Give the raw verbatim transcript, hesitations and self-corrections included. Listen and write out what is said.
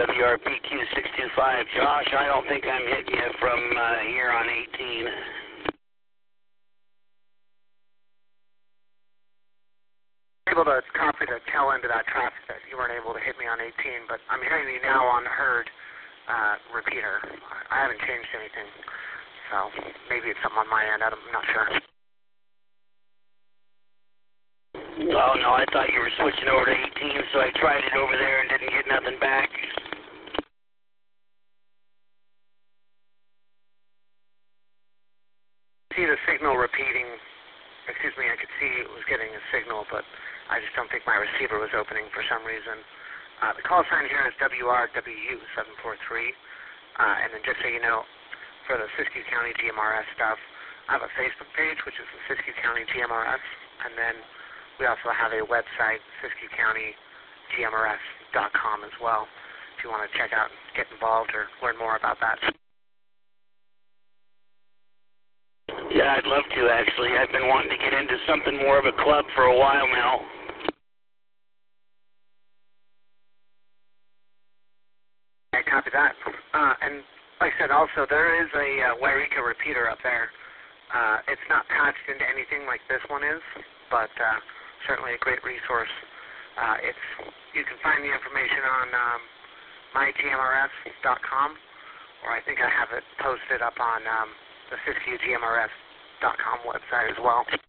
W R P Q six two five. Josh, I don't think I'm hitting you from uh, here on eighteen. Able to copy the tail end of that traffic that you weren't able to hit me on eighteen, but I'm hearing you now on the herd uh, repeater. I haven't changed anything, so maybe it's something on my end. I'm not sure. Oh, no, I thought you were switching over to eighteen, so I tried it over there and didn't get nothing back. See the signal repeating. Excuse me, I could see it was getting a signal, but I just don't think my receiver was opening for some reason. Uh, the call sign here is W R W U seven four three. Uh, and then just so you know, for the Siskiyou County G M R S stuff, I have a Facebook page, which is the Siskiyou County G M R S. And then we also have a website, Siskiyou County G M R S dot com as well, if you want to check out and get involved or learn more about that. Yeah, I'd love to, actually. I've been wanting to get into something more of a club for a while now. I copy that. Uh, and like I said, also, there is a uh, Wairika repeater up there. Uh, it's not patched into anything like this one is, but uh, certainly a great resource. Uh, it's you can find the information on um, my G M R S dot com, or I think I have it posted up on um, the Siskiyou G M R S dot com website as well.